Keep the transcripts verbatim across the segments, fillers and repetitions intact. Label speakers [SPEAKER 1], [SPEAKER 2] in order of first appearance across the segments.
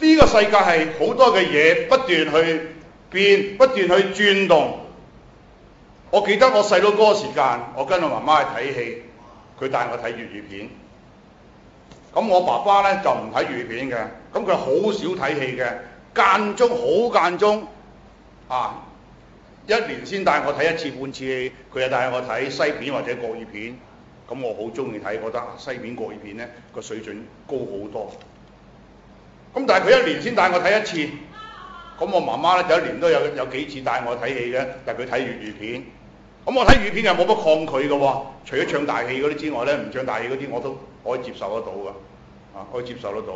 [SPEAKER 1] 呢個世界係好多嘅嘢不斷去變，不斷去轉動。我記得我細佬嗰個時間，我跟我媽媽去睇戲，佢帶我睇粵語片。咁我爸爸咧就唔睇粵語片嘅，咁佢好少睇戲嘅，間中好間中啊，一年先帶我睇一次半次戲，佢就帶我睇西片或者國語片。咁我好中意睇，覺得西片國語片咧個水準高好多。咁但係佢一年先帶我睇一次，咁我媽媽咧就一年都有有幾次帶我睇戲嘅，但係佢睇粵語片。咁我睇粵語片又冇乜抗拒嘅喎，除咗唱大戲嗰啲之外咧，唔唱大戲嗰啲我都可以接受得到嘅，啊可以接受得到。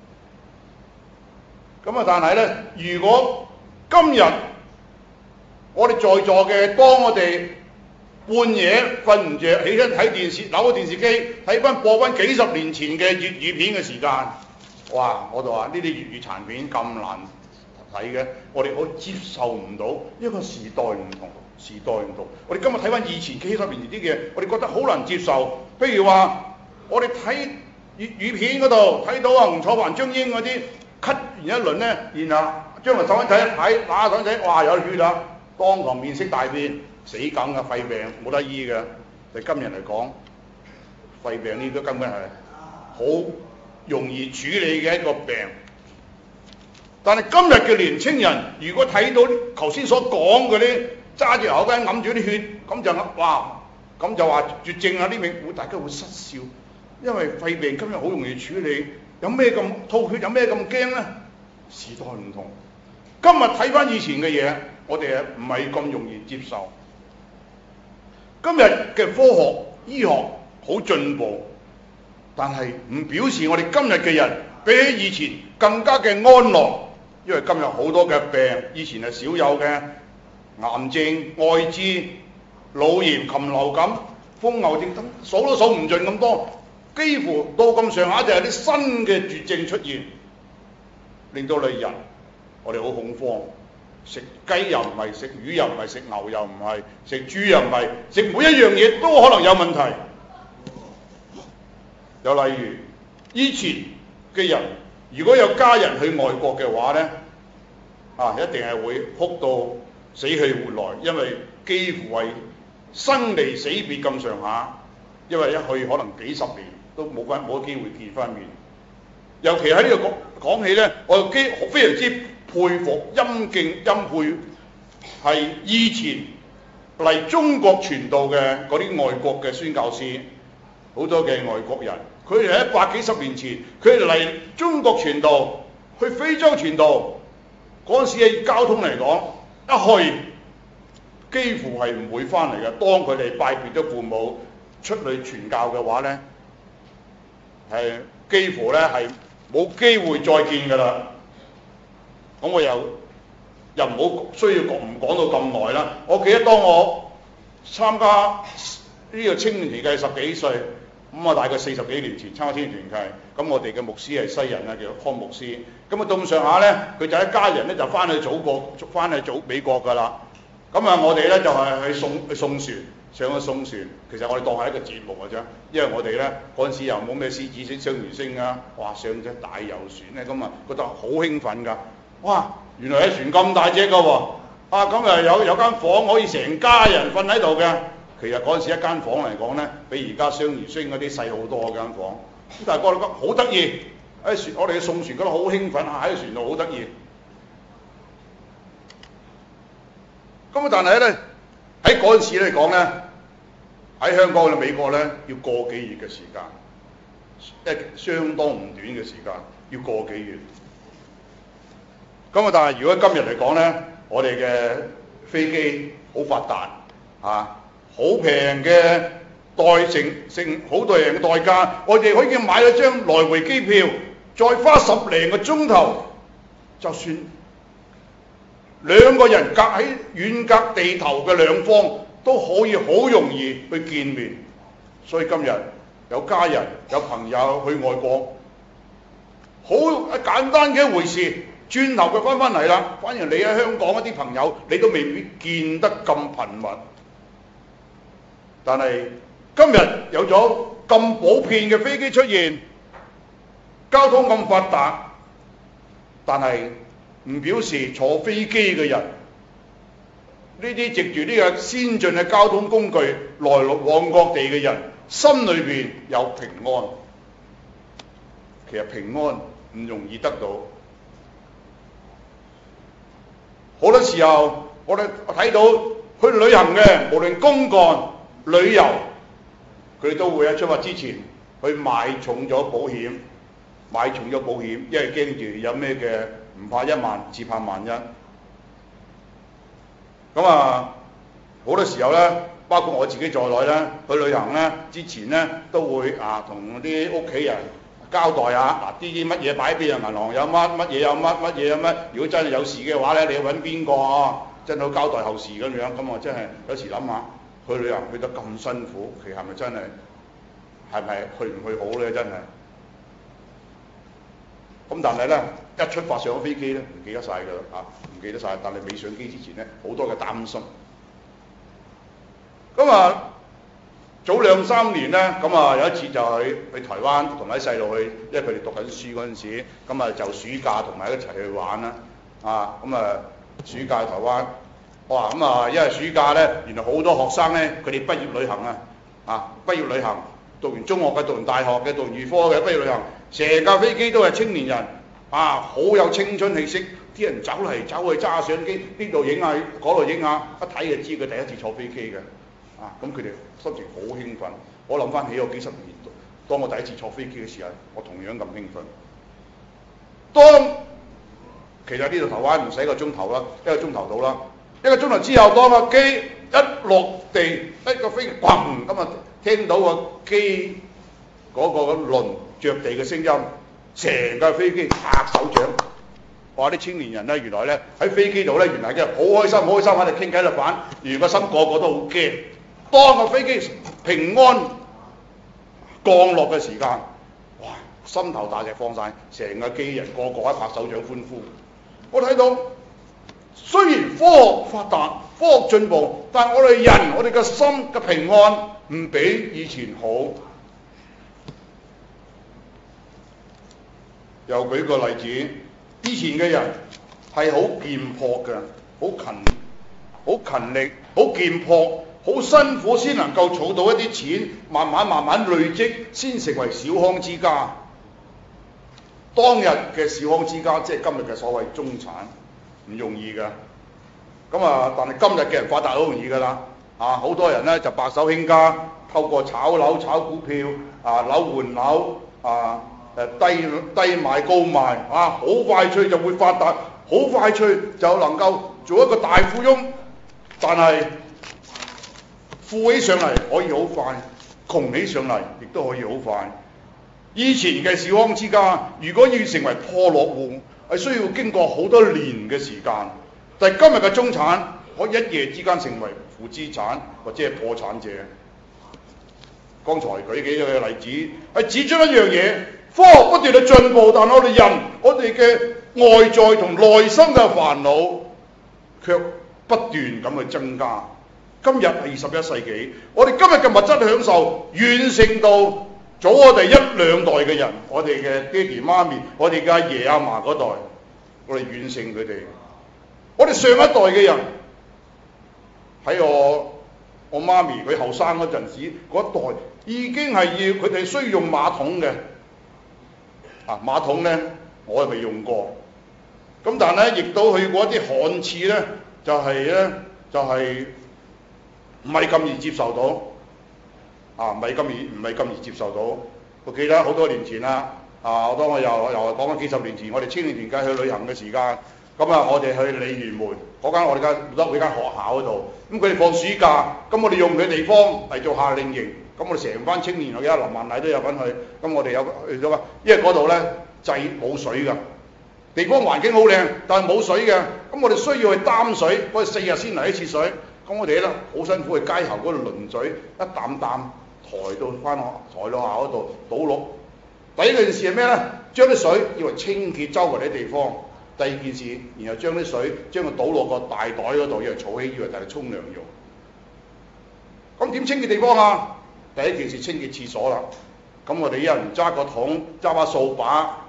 [SPEAKER 1] 咁啊，但係咧，如果今日我哋在座嘅，當我哋半夜瞓唔着，起身睇電視，扭個電視機睇翻播翻幾十年前嘅粵語片嘅時間，哇！我就話呢啲粵語殘片咁難睇嘅，我哋我接受唔到，因為時代唔同，時代唔同。我哋今日睇翻以前幾十年前啲嘅，我哋覺得好難接受。譬如話，我哋睇粵語片嗰度睇到啊吳楚環、張英嗰啲咳完一輪咧，然後將個手眼睇一睇，揦手仔，哇有血啦，當堂面色大變。死梗嘅肺病冇得醫嘅，對今日嚟講，肺病呢個根本係好容易處理嘅一個病。但係今日嘅年青人，如果睇到頭先所講嗰啲揸住口巾揞住啲血，咁就哇，咁就話絕症啊！呢名會大家會失笑，因為肺病今日好容易處理，有咩咁吐血有咩咁驚呢？時代唔同，今日睇翻以前嘅嘢，我哋唔係咁容易接受。今日嘅科學醫學好進步，但係唔表示我哋今日嘅人比起以前更加嘅安樂，因為今日好多嘅病，以前係少有嘅癌症、愛滋、腦炎、禽流感、瘋牛症等，數都數唔盡咁多，幾乎到咁上下就有啲新嘅絕症出現，令到你人我哋好恐慌。食雞又唔係，食魚又唔係，食牛又唔係，食豬又唔係，食每一樣嘢都可能有問題。又例如以前嘅人，如果有家人去外國嘅話呢，啊一定係會哭到死去活來，因為幾乎係生離死別咁上下，因為一去可能幾十年都冇關冇機會見翻面。尤其喺呢度講講起呢，我又非常之佩服欽敬欽佩係以前嚟中國傳道嘅嗰啲外國嘅宣教師，好多嘅外國人，佢哋喺一百幾十年前，佢哋嚟中國傳道，去非洲傳道，嗰陣時嘅交通嚟講，一去幾乎係唔會翻嚟嘅。當佢哋拜別咗父母出去傳教嘅話呢，係幾乎咧係冇機會再見㗎啦。咁我又又唔好需要講唔講到咁耐啦。我記得當我參加呢個青年團契十幾歲，咁啊大概四十幾年前參加青年團契，咁我哋嘅牧師係西人啊，叫康牧師。咁啊到咁上下咧，佢就一家人咧就翻去祖國，翻去祖美國㗎啦。咁啊我哋咧就係去送去送船，上去送船。其實我哋當係一個節目㗎啫，因為我哋咧嗰陣時又冇咩獅子星、雙魚星啊，哇上隻大遊船咧，咁啊覺得好興奮㗎。哇！原來隻船咁大隻㗎喎，啊咁啊有有間房可以成家人瞓喺度嘅。其實嗰陣時一間房嚟講咧，比而家雙魚星嗰啲細好多嗰間房。咁但係覺得好得意，喺船我哋嘅送船覺得好興奮啊！喺船度好得意。咁啊，但係咧喺嗰陣時嚟講咧，喺香港去美國咧要個幾月嘅時間，一相當唔短嘅時間，要個幾月。咁啊！但係如果今日嚟講咧，我哋嘅飛機好發達，啊，好平嘅代成成好多人嘅代價，我哋可以買咗張來回機票，再花十零個鐘頭，就算兩個人隔喺遠隔地頭嘅兩方，都可以好容易去見面。所以今日有家人有朋友去外國，好簡單嘅一回事。轉頭佢翻返嚟啦，反而你喺香港一啲朋友，你都未必見得咁頻密。但係今日有咗咁普遍嘅飛機出現，交通咁發達， 但係唔表示坐飛機嘅人，呢啲藉住呢個先進嘅交通工具來往各地嘅人，心裏邊有平安。其實平安唔容易得到，好多時候我哋睇到去旅行嘅，無論公幹、旅遊，佢都會喺出發之前去買重咗保險，買重咗保險，因為驚住有咩嘅唔怕一萬，只怕萬一。咁啊，好多時候咧，包括我自己在內咧，去旅行咧之前咧都會啊同啲屋企人交代下，嗱啲啲乜嘢擺邊啊，銀行有乜乜嘢有乜乜嘢有乜，如果真係有事嘅話咧，你要揾邊個啊？真係好交代後事咁樣。咁我真係有時諗下，去旅行去得咁辛苦，其實係咪真係係咪去唔去好咧？真係。咁但係咧，一出發上咗飛機咧，唔記得晒㗎啦嚇，唔記得晒。但係未上機之前咧，好多嘅擔心。咁啊，早兩三年咧，咁啊有一次就去去台灣，同埋啲細路去，因為佢哋讀緊書嗰陣時，咁啊就暑假同埋一齊去玩啦。啊，咁啊暑假去台灣，哇咁啊，因為暑假咧，原來好多學生咧，佢哋畢業旅行啊，啊畢業旅行，讀完中學嘅，讀完大學嘅，讀完預科嘅畢業旅行。成架飛機都係青年人，啊，好有青春氣息，啲人走嚟走去揸相機，呢度影下，嗰度影下，一睇就知佢第一次坐飛機嘅，啊，咁佢哋心情好興奮。我諗翻起我幾十年，當我第一次坐飛機嘅時候，我同樣咁興奮。當其實呢度台灣唔使一個鐘頭啦，一個鐘頭到啦，一個鐘頭之後，當個機一落地，一個飛機砰咁啊，聽到個機嗰個嘅輪着地嘅聲音，成架飛機拍手掌。話啲青年人咧，原來咧喺飛機度咧，原來嘅好開心，好開心喺度傾偈喺度玩，而個心個個都好驚。當個飛機平安降落嘅時間，哇！心頭大石放晒，成個機人個個喺拍手掌歡呼。我睇到雖然科學發達、科學進步，但係我哋人，我哋嘅心嘅平安唔比以前好。又舉個例子，以前嘅人係好儉樸嘅，好勤好勤力，好儉樸，好辛苦先能夠儲到一啲錢，慢慢慢慢累積，先成為小康之家。當日嘅小康之家，即係今日嘅所謂中產，唔容易㗎。咁啊，但係今日嘅人發達好容易㗎啦。啊，好多人咧就白手興家，透過炒樓、炒股票，啊樓換樓，啊誒低低買高賣，啊好快脆就會發達，好快脆就能夠做一個大富翁。但係富起上嚟可以好快，窮起上嚟亦都可以好快。以前嘅小康之家，如果要成為破落戶，係需要經過好多年嘅時間。但係今日嘅中產，可以一夜之間成為負資產或者係破產者。剛才舉幾個例子，係指出一樣嘢：科學不斷地進步，但係我哋人，我哋嘅外在同內心嘅煩惱，卻不斷咁去增加。今日係二十一世紀，我哋今日嘅物質享受遠勝到早我哋一兩代嘅人，我哋嘅爹哋媽咪，我哋嘅阿爺阿嫲嗰代，我哋遠勝佢哋。我哋上一代嘅人，喺我我媽咪佢後生嗰陣時嗰一代，已經係要佢哋需要用馬桶嘅。啊，馬桶咧，我係未用過。咁但係咧，亦都去過一啲旱廁咧，就係、是、咧，就係唔係咁易接受到。啊，唔係咁易，唔係咁易接受到。我記得好多年前啦，啊，我當我又又講緊幾十年前，我哋青年團契去旅行嘅時間。咁啊，我哋去鯉魚門嗰間我哋間德會間學校嗰度，咁佢哋放暑假，咁我哋用佢地方嚟做夏令營，咁我哋成班青年我記得林萬禮都有份去，咁我哋有去咗啊，因為嗰度咧制冇水㗎，地方環境好靚，但係冇水嘅，咁我哋需要去擔水，我哋四日先嚟一次水，咁我哋咧好辛苦去街頭嗰度輪水，一擔擔抬到翻學，抬到學校嗰度倒落。第一件事係咩咧？將啲水要嚟清潔周圍啲地方。第二件事，然後將啲水將佢倒落個大袋嗰度，以為儲起，以為第日沖涼用。咁點清潔地方啊？第一件事清潔廁所啦。咁我哋一人揸個桶，揸把掃把，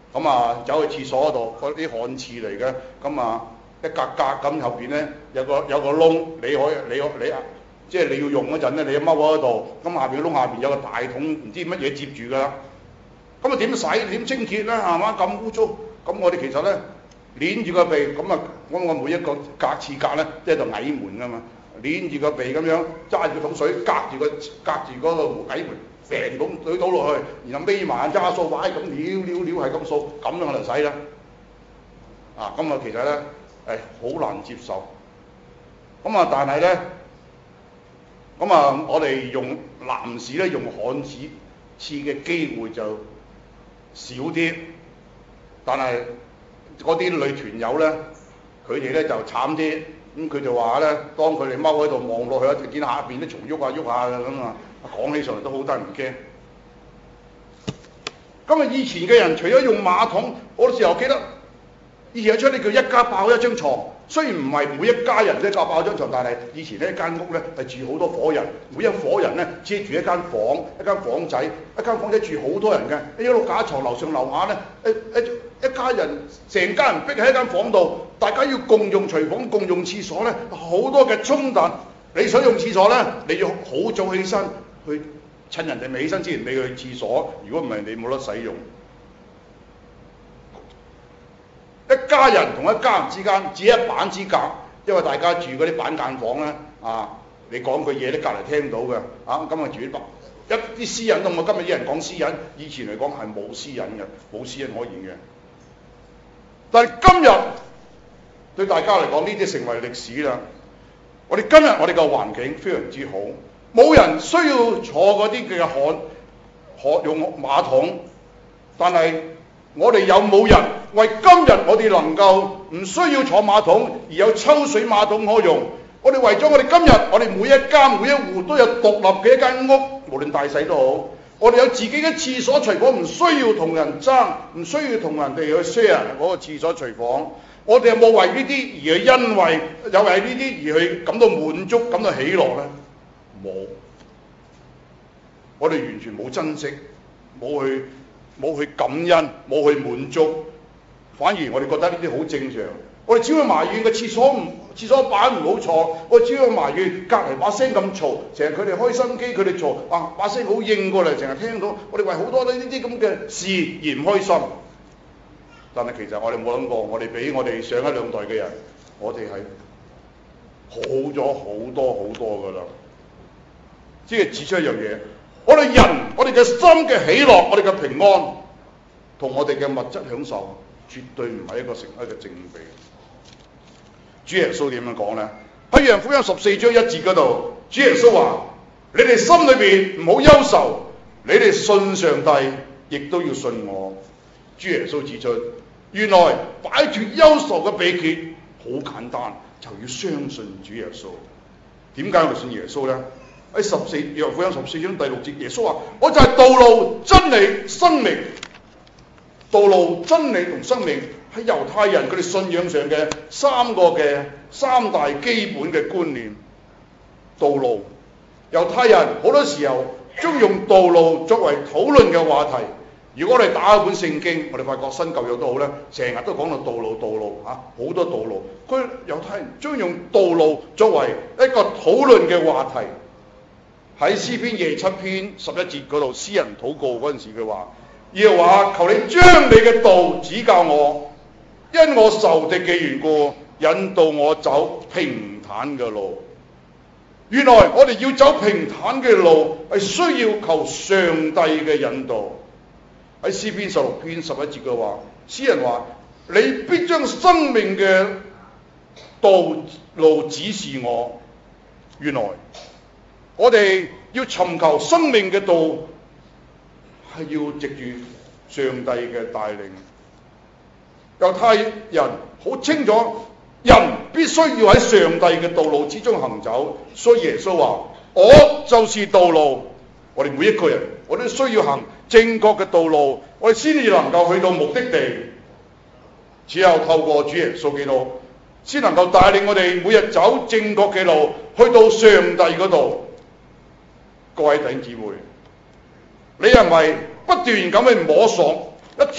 [SPEAKER 1] 咁啊走去廁所嗰度，嗰啲旱廁嚟嘅，咁啊一格格咁後邊咧有個有個窿，你可以你你啊，即係你要用嗰陣咧，你踎喺度，咁下邊個窿下邊有個大桶，唔知乜嘢接住㗎啦。咁啊點洗點清潔咧？係嘛咁污糟，咁我哋其實咧捏住個鼻，咁啊我我每一個格廁格咧即係度矮門㗎嘛，捏住個鼻咁樣揸住個桶水，隔住個隔住嗰個矮門。成桶水倒落去，然後眯埋眼揸掃把咁撩撩撩係咁掃，咁樣嚟洗啦。啊，咁啊其實咧誒好難接受。咁啊但係咧，咁啊我哋用男士咧用旱廁廁嘅機會就少啲，但係嗰啲女團友咧，佢哋咧就慘啲。咁佢就話咧，當佢哋踎喺度望落去，就見下邊啲蟲喐下喐下嘅咁啊。講起上嚟都好得人驚。咁啊，以前嘅人除咗用馬桶，我時候記得以前有出呢叫一家爆一張床。雖然唔係每一家人都夾爆張床，但係以前呢間屋咧係住好多伙人，每一伙人咧只住一間房，一間房仔，一間房仔住好多人嘅，一碌架床樓上樓下咧，一一一家人成家人逼喺一間房度，大家要共用廚房、共用廁所咧，好多嘅衝突。你想用廁所咧，你要好早起身去，趁人哋未起身之前，你去廁所。如果唔係，你冇得使用。一家人同一家人之間只一板之隔，因為大家住嗰啲板間房咧，啊，你講句嘢都隔離聽到嘅，啊，咁啊住啲一啲私隱都冇。今日啲人講私隱，以前嚟講係冇私隱嘅，冇私隱可言嘅。但係今日對大家嚟講，呢啲成為歷史啦。我哋今日我哋個環境非常之好，冇人需要坐嗰啲嘅旱旱用馬桶，但係我哋有冇人為今日我哋能夠唔需要坐馬桶而有抽水馬桶可用？我哋為咗我哋今日，我哋每一家每一戶都有獨立嘅一間屋，無論大細都好。我哋有自己嘅廁所廚房，唔需要同人爭，唔需要同人哋去 share 嗰個廁所廚房。我哋有冇為呢啲而去因為有為呢啲而去感到滿足、感到喜樂呢？冇，我哋完全冇珍惜，冇去冇去感恩，冇去滿足，反而我哋覺得呢啲好正常。我哋只會埋怨個廁所唔廁所板唔好坐，我哋只會埋怨隔離把聲咁嘈，成日佢哋開心機，佢哋嘈啊把聲好應過嚟，成日聽到。我哋為好多呢啲咁嘅事而唔開心。但係其實我哋冇諗過，我哋比我哋上一兩代嘅人，我哋係好咗好多好多噶啦。即係指出一樣嘢，我哋人，我哋嘅心嘅喜樂，我哋嘅平安，同我哋嘅物質享受，絕對唔係一個成一個正比。主耶穌點樣講呢？喺約翰福音十四章一節嗰度，主耶穌話：你哋心裏邊唔好憂愁，你哋信上帝，亦都要信我。主耶穌指出，原來擺脫憂愁嘅秘訣好簡單，就要相信主耶穌。點解我哋信耶穌呢？喺十四約翰福音十四章第六節，耶穌話：我就係道路、真理、生命。道路、真理同生命喺猶太人佢哋信仰上嘅三個嘅三大基本嘅觀念。道路，猶太人好多時候中意用道路作為討論嘅話題。如果我哋打開本聖經，我哋發覺新舊約都好咧，成日都講到道路、道路嚇，好多道路。佢猶太人中意用道路作為一個討論嘅話題。喺詩篇廿七篇十一節嗰度，詩人禱告嗰陣時，佢話：耶和華，求你將你嘅道指教我，因我仇敵嘅緣故，引導我走平坦嘅路。原來我哋要走平坦嘅路，係需要求上帝嘅引導。喺詩篇十六篇十一節嘅話，詩人話：你必將生命嘅道路指示我。原來我哋要尋求生命嘅道，係要藉住上帝嘅帶領。猶太人好清楚，人必須要喺上帝嘅道路之中行走，所以耶穌話：我就是道路。我哋每一個人，我都需要行正確嘅道路，我哋先至能夠去到目的地。只有透過主耶穌基督，先能夠帶領我哋每日走正確嘅路，去到上帝嗰度。各位弟兄姊妹，你係咪不斷咁去摸索一條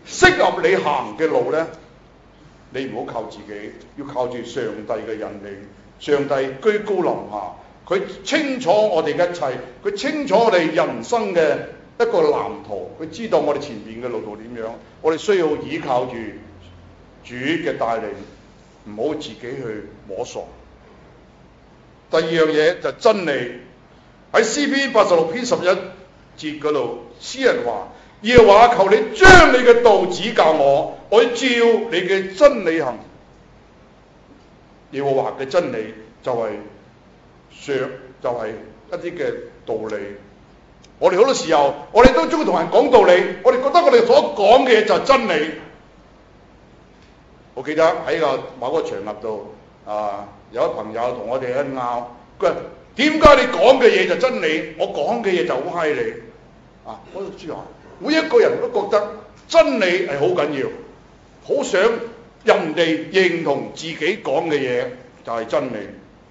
[SPEAKER 1] 適合你行嘅路呢，你唔好靠自己，要靠住上帝嘅引領。上帝居高臨下，佢清楚我哋嘅一切，佢清楚我哋人生嘅一個藍圖，佢知道我哋前面嘅路途點樣，我哋需要依靠住主嘅帶領，唔好自己去摸索。第二樣嘢就真理，喺詩篇八十六篇十一節嗰度，詩人話：耶和華，求你將你嘅道指教我，我要照你嘅真理行。耶和華嘅真理就係上，就係、是、一啲嘅道理。我哋好多時候，我哋都中意同人講道理，我哋覺得我哋所講嘅嘢就係真理。我記得喺個某個場合度，啊，有一朋友同我哋一拗，佢話：點解你講嘅嘢就真理，我講嘅嘢就歪理？啊，我都知啊，每一個人都覺得真理係好緊要，好想人哋認同自己講嘅嘢就係真理。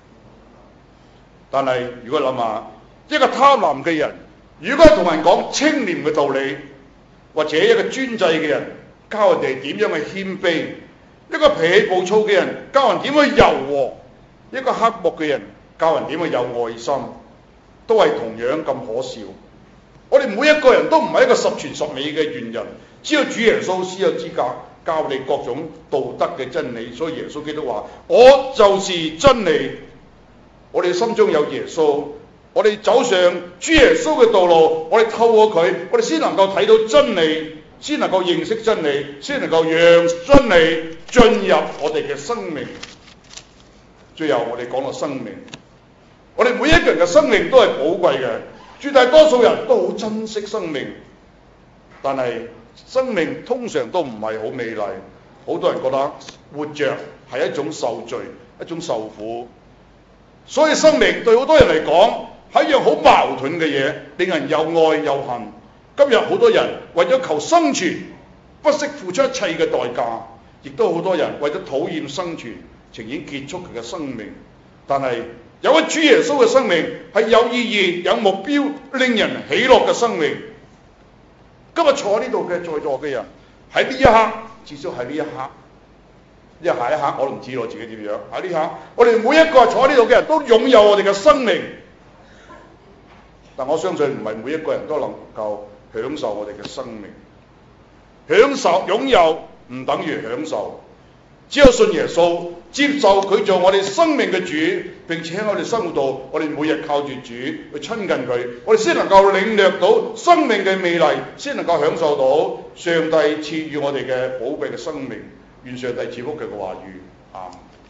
[SPEAKER 1] 但係如果諗下，一個貪婪嘅人，如果同人講清廉嘅道理，或者一個專制嘅人教人哋點樣去謙卑，一個脾氣暴躁嘅人教人點去柔和，一個刻薄嘅人教人點去有愛心，都係同樣咁可笑。我哋每一個人都唔係一個十全十美嘅完人，只有主耶穌先有資格教我哋各種道德嘅真理。所以耶穌基督話：我就是真理。我哋心中有耶穌，我哋走上主耶穌嘅道路，我哋透過佢，我哋先能夠睇到真理，先能夠認識真理，先能夠讓真理進入我哋嘅生命。最後我哋講到生命，我哋每一個人嘅生命都係寶貴嘅，絕大多數人都好珍惜生命，但係生命通常都唔係好美麗。好多人覺得活着係一種受罪，一種受苦，所以生命對好多人嚟講係一樣好矛盾嘅嘢，令人又愛又恨。今日好多人為咗求生存，不惜付出一切嘅代價，亦都好多人為咗討厭生存，情願結束佢嘅生命。但係有咗主耶穌嘅生命係有意義、有目標、令人喜樂嘅生命。今日坐喺呢度嘅在座嘅人，喺呢一刻，至少喺呢一刻，因為下一刻我都唔知我自己點樣。喺呢一刻，我哋每一個坐喺呢度嘅人都擁有我哋嘅生命，但我相信唔係每一個人都能夠享受我哋嘅生命。享受擁有唔等於享受，只有信耶穌，接受佢做我哋生命嘅主，並且喺我哋生活度，我哋每日靠住主去親近佢，我哋先能夠領略到生命嘅美麗，先能夠享受到上帝賜予我哋嘅寶貴嘅生命。願上帝賜福佢嘅話語。啊！